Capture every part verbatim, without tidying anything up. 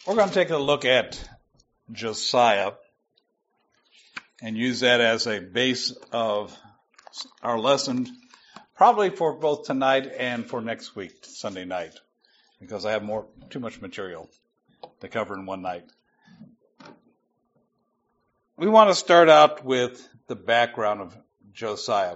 We're going to take a look at Josiah and use that as a base of our lesson, probably for both tonight and for next week, Sunday night, because I have more too much material to cover in one night. We want to start out with the background of Josiah.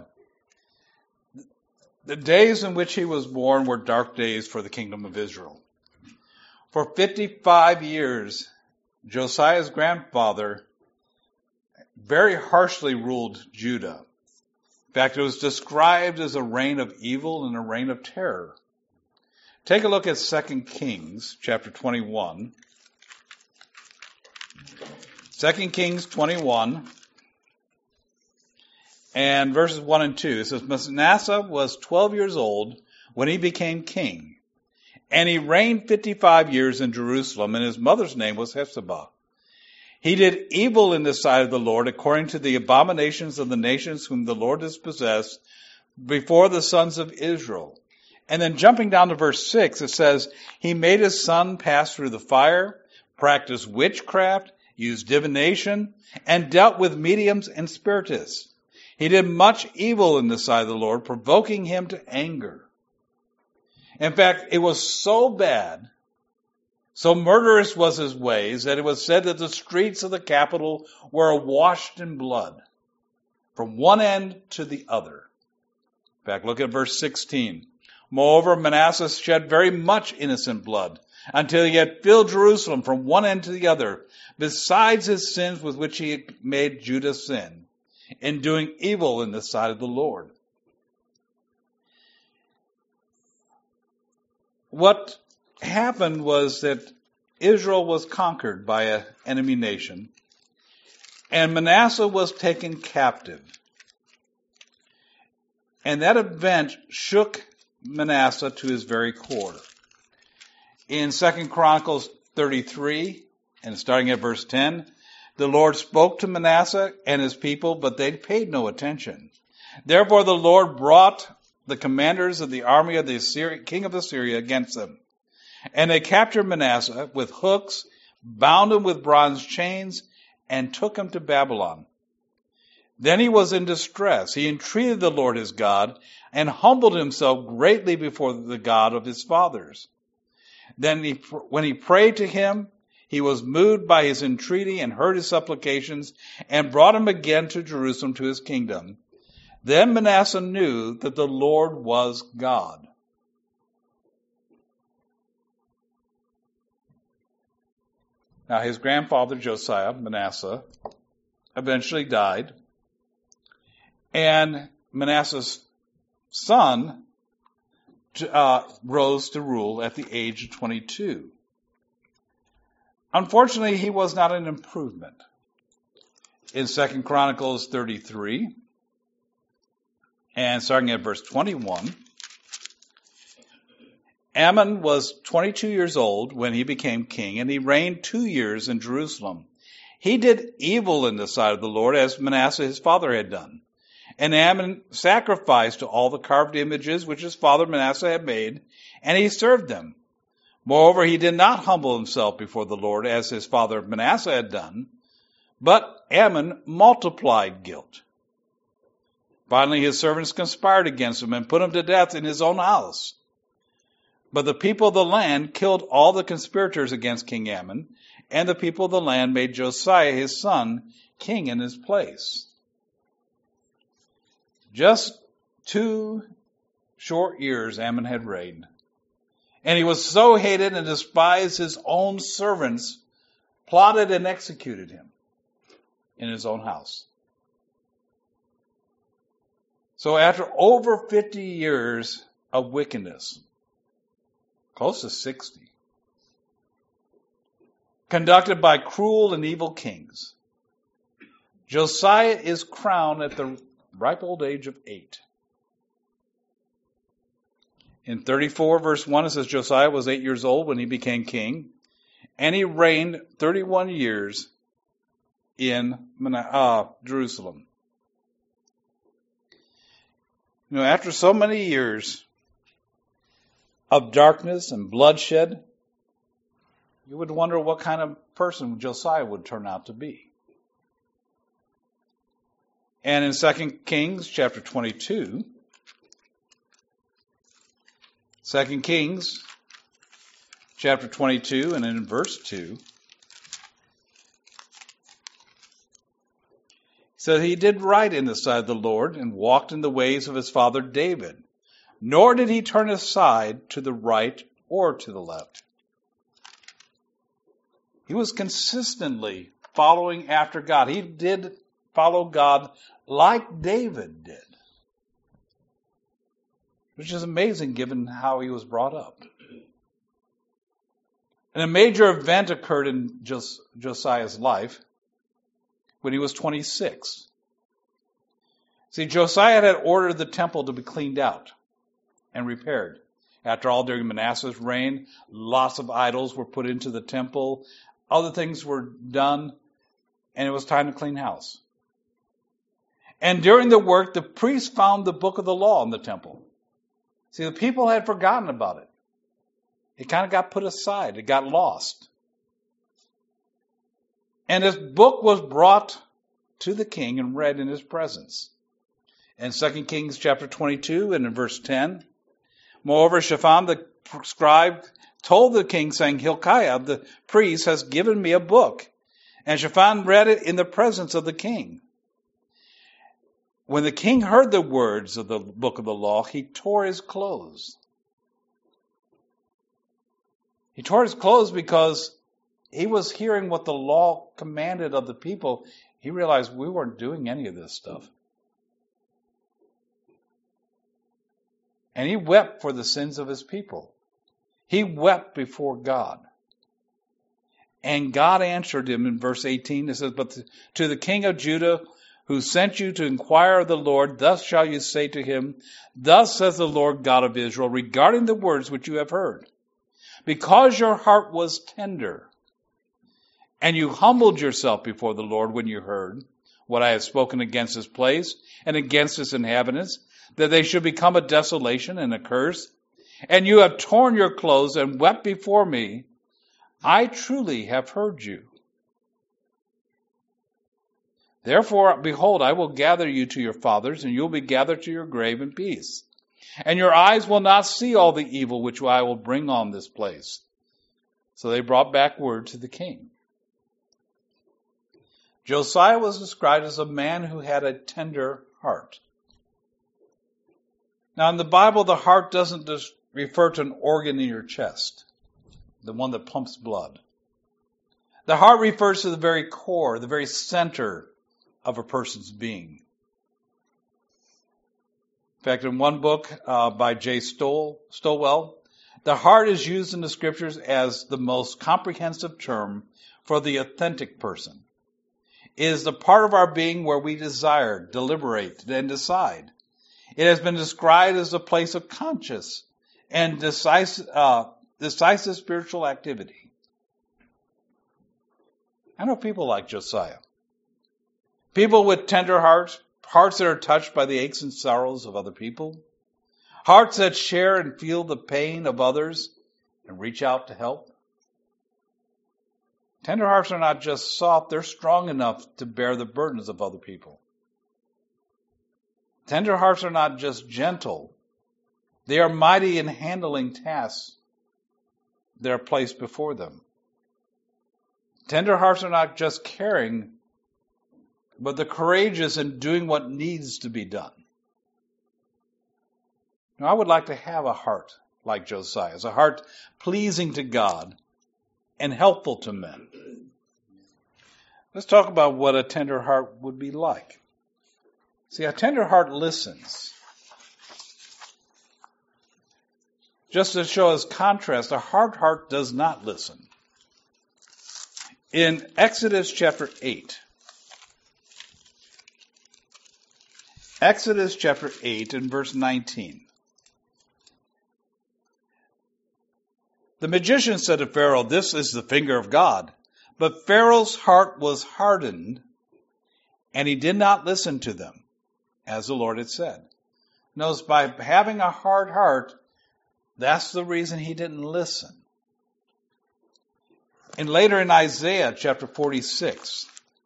The days in which he was born were dark days for the kingdom of Israel. For fifty-five years, Josiah's grandfather very harshly ruled Judah. In fact, it was described as a reign of evil and a reign of terror. Take a look at Second Kings chapter twenty-one. Second Kings twenty-one and verses one and two. It says, Manasseh was twelve years old when he became king, and he reigned fifty-five years in Jerusalem, and his mother's name was Hephzibah. He did evil in the sight of the Lord, according to the abominations of the nations whom the Lord has possessed before the sons of Israel. And then jumping down to verse six, it says, he made his son pass through the fire, practiced witchcraft, used divination, and dealt with mediums and spiritists. He did much evil in the sight of the Lord, provoking him to anger. In fact, it was so bad, so murderous was his ways, that it was said that the streets of the capital were washed in blood, from one end to the other. In fact, look at verse sixteen. Moreover, Manasseh shed very much innocent blood, until he had filled Jerusalem from one end to the other, besides his sins with which he had made Judah sin, in doing evil in the sight of the Lord. What happened was that Israel was conquered by an enemy nation, and Manasseh was taken captive. And that event shook Manasseh to his very core. In Second Chronicles thirty-three, and starting at verse ten, the Lord spoke to Manasseh and his people, but they paid no attention. Therefore the Lord brought the commanders of the army of the Assyri- king of Assyria against them. And they captured Manasseh with hooks, bound him with bronze chains, and took him to Babylon. Then he was in distress. He entreated the Lord his God, and humbled himself greatly before the God of his fathers. Then he, when he prayed to him, he was moved by his entreaty and heard his supplications, and brought him again to Jerusalem to his kingdom. Then Manasseh knew that the Lord was God. Now his grandfather Josiah, Manasseh, eventually died, and Manasseh's son uh, rose to rule at the age of twenty-two. Unfortunately, he was not an improvement. In Second Chronicles thirty-three, and starting at verse twenty-one, Amon was twenty-two years old when he became king, and he reigned two years in Jerusalem. He did evil in the sight of the Lord, as Manasseh his father had done. And Amon sacrificed to all the carved images which his father Manasseh had made, and he served them. Moreover, he did not humble himself before the Lord as his father Manasseh had done, but Amon multiplied guilt. Finally, his servants conspired against him and put him to death in his own house. But the people of the land killed all the conspirators against King Amon, and the people of the land made Josiah his son king in his place. Just two short years Amon had reigned. And he was so hated and despised, his own servants plotted and executed him in his own house. So after over fifty years of wickedness, close to sixty, conducted by cruel and evil kings, Josiah is crowned at the ripe old age of eight. In thirty-four, verse one, it says, Josiah was eight years old when he became king, and he reigned thirty-one years in uh, Jerusalem. You know, after so many years of darkness and bloodshed, you would wonder what kind of person Josiah would turn out to be. And in Second Kings chapter twenty-two, Second Kings chapter twenty-two, and in verse two, so he did right in the sight of the Lord and walked in the ways of his father David, nor did he turn aside to the right or to the left. He was consistently following after God. He did follow God like David did, which is amazing given how he was brought up. And a major event occurred in Jos- Josiah's life when he was twenty-six. See, Josiah had ordered the temple to be cleaned out and repaired. After all, during Manasseh's reign, lots of idols were put into the temple. Other things were done, and it was time to clean house. And during the work, the priest found the book of the law in the temple. See, the people had forgotten about it. It kind of got put aside. It got lost. And this book was brought to the king and read in his presence. In Second Kings chapter twenty-two and in verse ten, moreover, Shaphan the scribe told the king, saying, Hilkiah the priest has given me a book. And Shaphan read it in the presence of the king. When the king heard the words of the book of the law, he tore his clothes. He tore his clothes because he was hearing what the law commanded of the people. He realized we weren't doing any of this stuff. And he wept for the sins of his people. He wept before God. And God answered him in verse eighteen. It says, but to the king of Judah, who sent you to inquire of the Lord, thus shall you say to him, thus says the Lord God of Israel, regarding the words which you have heard. Because your heart was tender, and you humbled yourself before the Lord when you heard what I have spoken against this place and against its inhabitants, that they should become a desolation and a curse, and you have torn your clothes and wept before me, I truly have heard you. Therefore, behold, I will gather you to your fathers, and you will be gathered to your grave in peace. And your eyes will not see all the evil which I will bring on this place. So they brought back word to the king. Josiah was described as a man who had a tender heart. Now in the Bible, the heart doesn't just refer to an organ in your chest, the one that pumps blood. The heart refers to the very core, the very center of a person's being. In fact, in one book uh, by J. Stol- Stowell, the heart is used in the scriptures as the most comprehensive term for the authentic person. It is the part of our being where we desire, deliberate, and decide. It has been described as a place of conscious and decisive, uh, decisive spiritual activity. I know people like Josiah. People with tender hearts, hearts that are touched by the aches and sorrows of other people, hearts that share and feel the pain of others and reach out to help. Tender hearts are not just soft, they're strong enough to bear the burdens of other people. Tender hearts are not just gentle, they are mighty in handling tasks that are placed before them. Tender hearts are not just caring, but they're courageous in doing what needs to be done. Now, I would like to have a heart like Josiah's, a heart pleasing to God and helpful to men. Let's talk about what a tender heart would be like. See, a tender heart listens. Just to show as contrast, a hard heart does not listen. In Exodus chapter eight, Exodus chapter eight and verse nineteen. The magician said to Pharaoh, "This is the finger of God." But Pharaoh's heart was hardened, and he did not listen to them, as the Lord had said. Notice, by having a hard heart, that's the reason he didn't listen. And later in Isaiah chapter forty-six,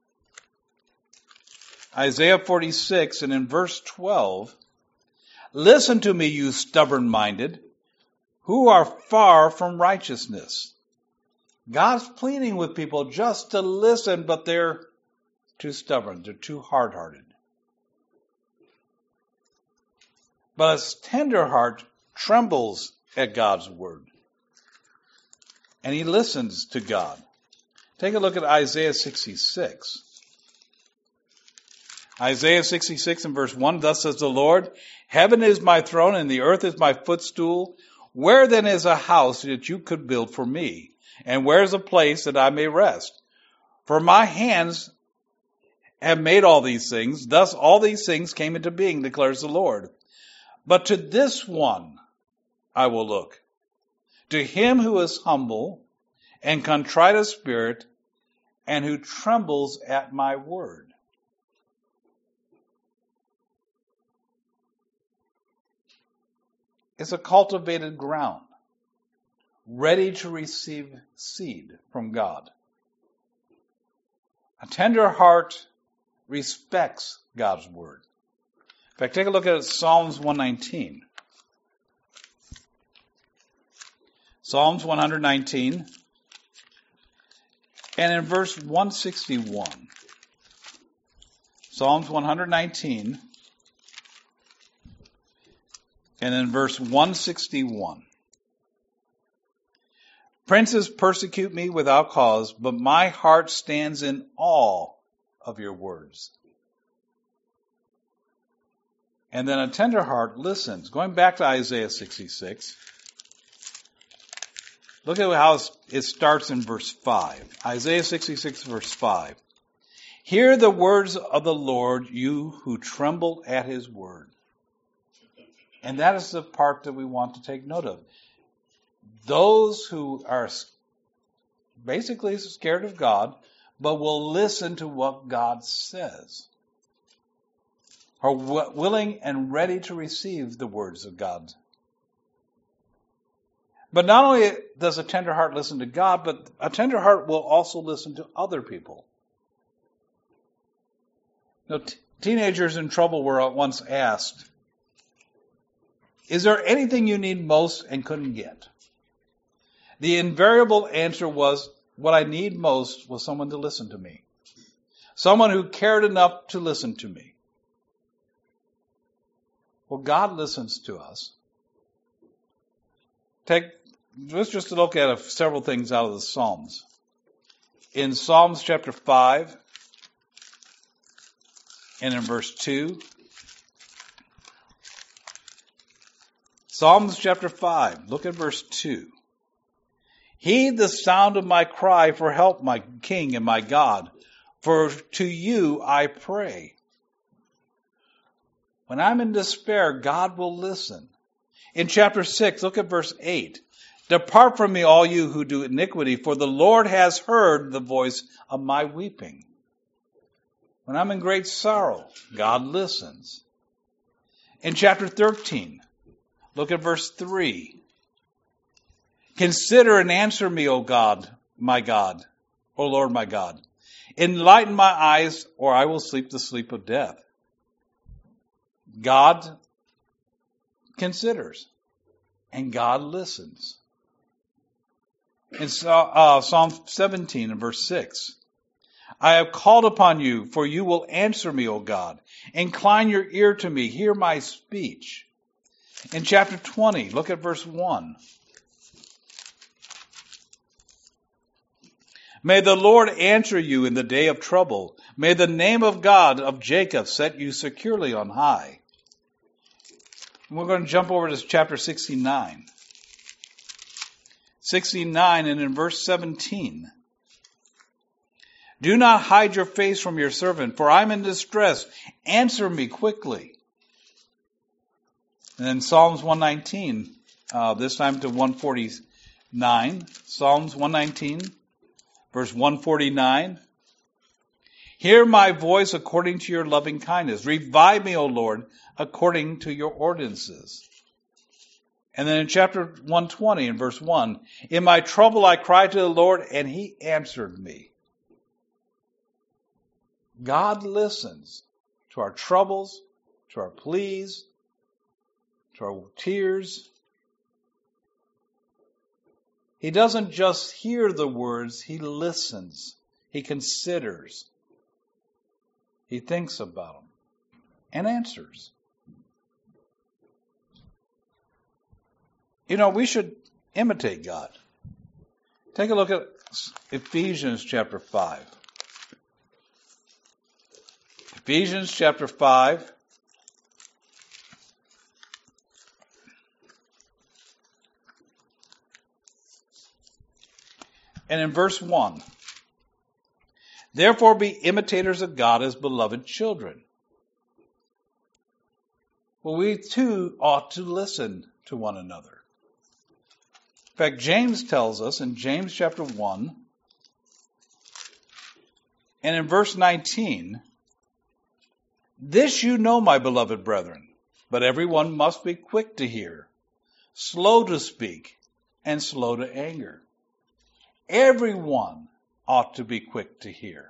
Isaiah forty-six and in verse twelve, listen to me, you stubborn-minded, who are far from righteousness. God's pleading with people just to listen, but they're too stubborn. They're too hard-hearted. But a tender heart trembles at God's word. And he listens to God. Take a look at Isaiah sixty-six. Isaiah sixty-six and verse one, thus says the Lord, heaven is my throne and the earth is my footstool. Where then is a house that you could build for me? And where is a place that I may rest? For my hands have made all these things. Thus all these things came into being, declares the Lord. But to this one I will look, to him who is humble and contrite of spirit and who trembles at my word. It's a cultivated ground, ready to receive seed from God. A tender heart respects God's word. In fact, take a look at Psalms one nineteen. Psalms one nineteen, and in verse one sixty-one. Psalms one nineteen, and in verse one sixty-one. Princes persecute me without cause, but my heart stands in awe of your words. And then a tender heart listens. Going back to Isaiah sixty-six, look at how it starts in verse five. Isaiah sixty-six, verse five. Hear the words of the Lord, you who tremble at his word. And that is the part that we want to take note of. Those who are basically scared of God, but will listen to what God says, are willing and ready to receive the words of God. But not only does a tender heart listen to God, but a tender heart will also listen to other people. You know, t- teenagers in trouble were once asked, is there anything you need most and couldn't get? The invariable answer was, what I need most was someone to listen to me. Someone who cared enough to listen to me. Well, God listens to us. Take, let's just look at a, several things out of the Psalms. In Psalms chapter five, and in verse two, Psalms chapter five, look at verse two. Heed the sound of my cry for help, my King and my God, for to you I pray. When I'm in despair, God will listen. In chapter six, look at verse eight. Depart from me, all you who do iniquity, for the Lord has heard the voice of my weeping. When I'm in great sorrow, God listens. In chapter thirteen, look at verse three. Consider and answer me, O God, my God, O Lord, my God. Enlighten my eyes, or I will sleep the sleep of death. God considers, and God listens. In uh, Psalm seventeen and verse six, I have called upon you, for you will answer me, O God. Incline your ear to me, hear my speech. In chapter twenty, look at verse one. May the Lord answer you in the day of trouble. May the name of God of Jacob set you securely on high. We're going to jump over to chapter sixty-nine. sixty-nine and in verse seventeen. Do not hide your face from your servant, for I'm in distress. Answer me quickly. And then Psalms one nineteen, uh, this time to one forty-nine. Psalms one nineteen, verse one forty-nine. Hear my voice according to your loving kindness. Revive me, O Lord, according to your ordinances. And then in chapter one twenty, in verse one, in my trouble I cried to the Lord, and he answered me. God listens to our troubles, to our pleas, to our tears. He doesn't just hear the words, he listens. He considers. He thinks about them and answers. You know, we should imitate God. Take a look at Ephesians chapter five. Ephesians chapter five. And in verse one, therefore be imitators of God as beloved children. Well, we too ought to listen to one another. In fact, James tells us in James chapter one, and in verse nineteen, this you know, my beloved brethren, but everyone must be quick to hear, slow to speak, and slow to anger. Everyone ought to be quick to hear.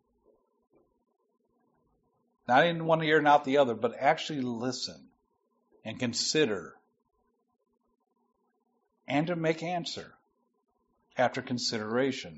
Not in one ear, not the other, but actually listen and consider and to make answer after consideration.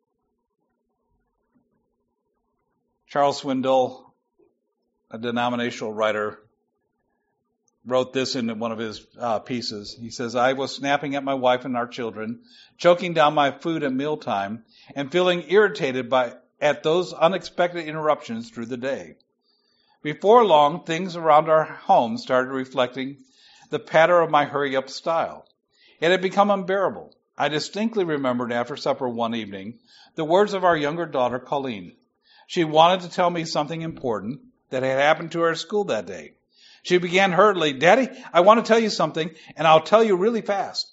Charles Swindoll, a denominational writer, wrote this in one of his uh, pieces. He says, I was snapping at my wife and our children, choking down my food at mealtime, and feeling irritated by at those unexpected interruptions through the day. Before long, things around our home started reflecting the patter of my hurry-up style. It had become unbearable. I distinctly remembered after supper one evening the words of our younger daughter, Colleen. She wanted to tell me something important that had happened to her at school that day. She began hurriedly, Daddy, I want to tell you something, and I'll tell you really fast.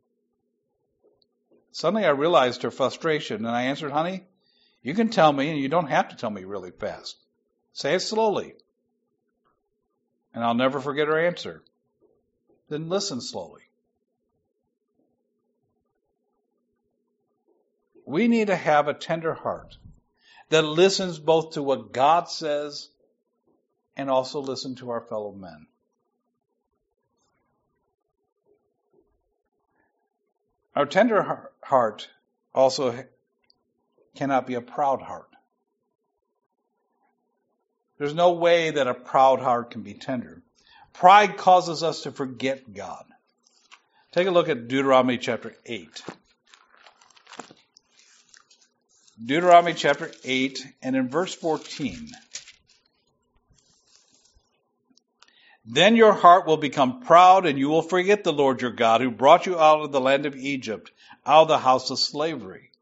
Suddenly I realized her frustration, and I answered, honey, you can tell me, and you don't have to tell me really fast. Say it slowly. And I'll never forget her answer. Then listen slowly. We need to have a tender heart that listens both to what God says and also listen to our fellow men. Our tender heart also cannot be a proud heart. There's no way that a proud heart can be tender. Pride causes us to forget God. Take a look at Deuteronomy chapter eight. Deuteronomy chapter eight, and in verse fourteen. Then your heart will become proud, and you will forget the Lord your God, who brought you out of the land of Egypt, out of the house of slavery.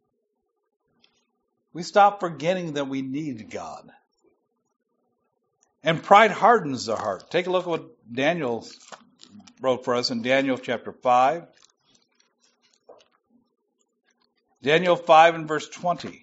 We stop forgetting that we need God. And pride hardens the heart. Take a look at what Daniel wrote for us in Daniel chapter five. Daniel five and verse twenty.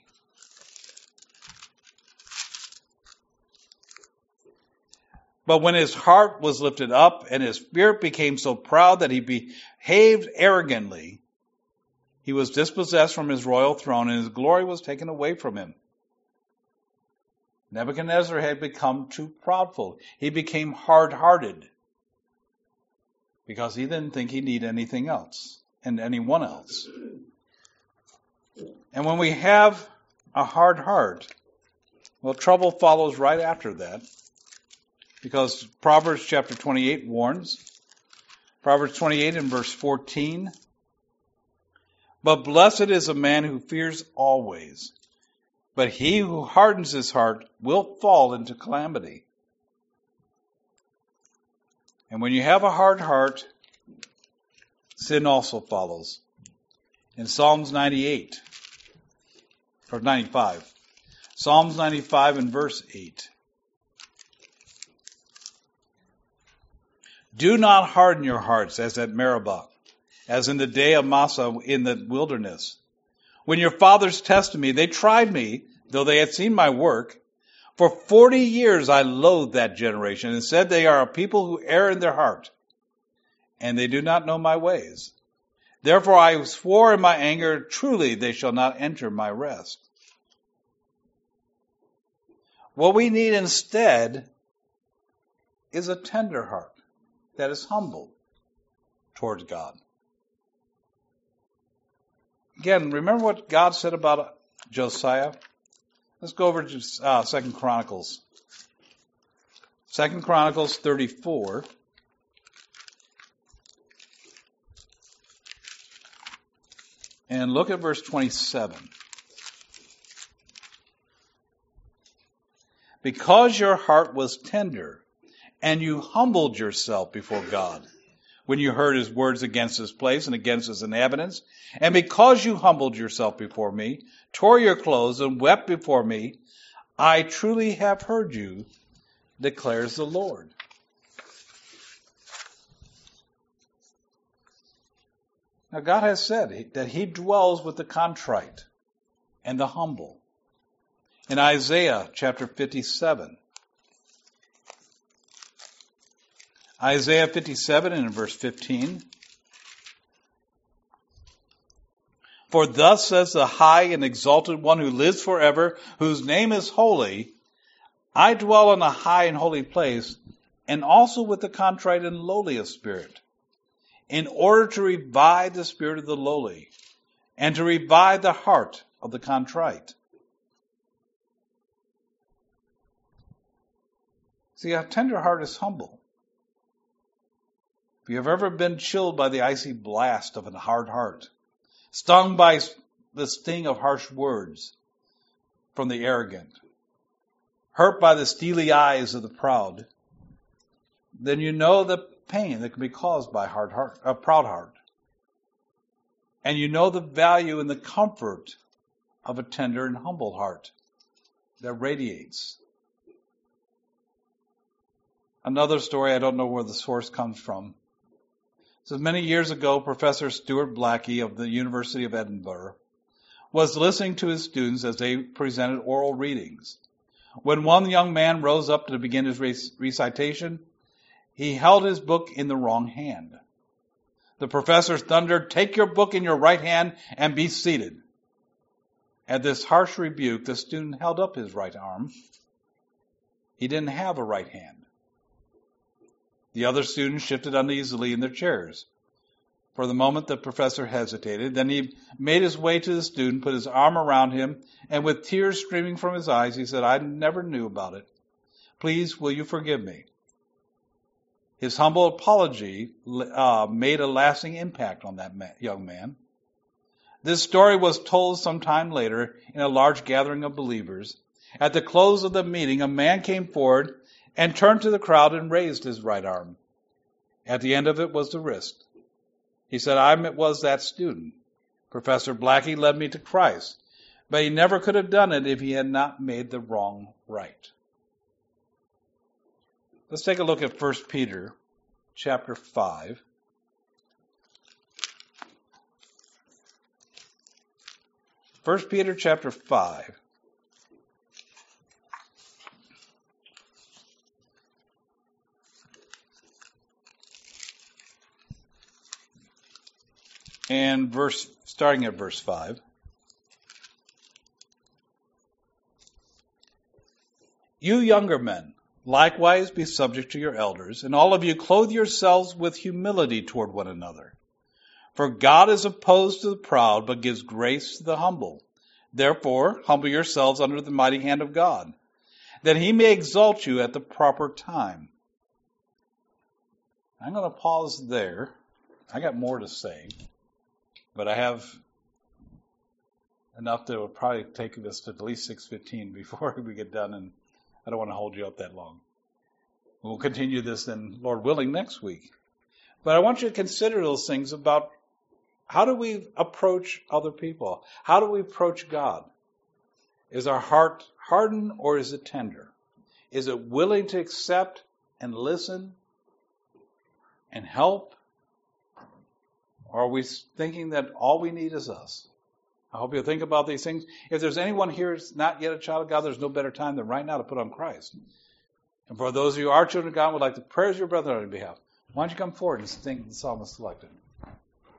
But when his heart was lifted up and his spirit became so proud that he behaved arrogantly, he was dispossessed from his royal throne and his glory was taken away from him. Nebuchadnezzar had become too proudful. He became hard-hearted because he didn't think he needed anything else and anyone else. And when we have a hard heart, well, trouble follows right after that. Because Proverbs chapter twenty-eight warns, Proverbs twenty-eight and verse fourteen, but blessed is a man who fears always, but he who hardens his heart will fall into calamity. And when you have a hard heart, sin also follows. In Psalms ninety-eight, or ninety-five, Psalms ninety-five and verse eight. Do not harden your hearts as at Meribah, as in the day of Massah in the wilderness. When your fathers tested me, they tried me, though they had seen my work. For forty years I loathed that generation and said they are a people who err in their heart and they do not know my ways. Therefore I swore in my anger, truly they shall not enter my rest. What we need instead is a tender heart that is humble towards God. Again, remember what God said about Josiah? Let's go over to uh, Second Chronicles. Second Chronicles thirty-four. And look at verse twenty-seven. Because your heart was tender, and you humbled yourself before God, when you heard his words against this place and against his inhabitants, and because you humbled yourself before me, tore your clothes, and wept before me, I truly have heard you, declares the Lord. Now God has said that he dwells with the contrite and the humble. In Isaiah chapter fifty-seven, Isaiah fifty-seven and in verse fifteen, for thus says the high and exalted one who lives forever, whose name is holy, I dwell in a high and holy place, and also with the contrite and lowly of spirit, in order to revive the spirit of the lowly, and to revive the heart of the contrite. See, a tender heart is humble. If you have ever been chilled by the icy blast of a hard heart, stung by the sting of harsh words from the arrogant, hurt by the steely eyes of the proud, then you know the pain that can be caused by a hard heart, a proud heart. And you know the value and the comfort of a tender and humble heart that radiates. Another story, I don't know where the source comes from. So many years ago, Professor Stuart Blackie of the University of Edinburgh was listening to his students as they presented oral readings. When one young man rose up to begin his recitation, he held his book in the wrong hand. The professor thundered, "Take your book in your right hand and be seated." At this harsh rebuke, the student held up his right arm. He didn't have a right hand. The other students shifted uneasily in their chairs. For the moment, the professor hesitated. Then he made his way to the student, put his arm around him, and with tears streaming from his eyes, he said, "I never knew about it. Please, will you forgive me?" His humble apology uh, made a lasting impact on that man, young man. This story was told some time later in a large gathering of believers. At the close of the meeting, a man came forward and turned to the crowd and raised his right arm. At the end of it was the wrist. He said, "I was that student. Professor Blackie led me to Christ, but he never could have done it if he had not made the wrong right." Let's take a look at First Peter chapter five. First Peter chapter five. And verse, starting at verse five. You younger men, likewise be subject to your elders, and all of you clothe yourselves with humility toward one another. For God is opposed to the proud, but gives grace to the humble. Therefore, humble yourselves under the mighty hand of God, that he may exalt you at the proper time. I'm going to pause there. I got more to say. But I have enough that will probably take us to at least six fifteen before we get done, and I don't want to hold you up that long. We'll continue this then, Lord willing, next week. But I want you to consider those things about how do we approach other people? How do we approach God? Is our heart hardened or is it tender? Is it willing to accept and listen and help? Or are we thinking that all we need is us? I hope you'll think about these things. If there's anyone here who's not yet a child of God, there's no better time than right now to put on Christ. And for those of you who are children of God, would like to pray as your brother on your behalf. Why don't you come forward and sing the psalmist selected?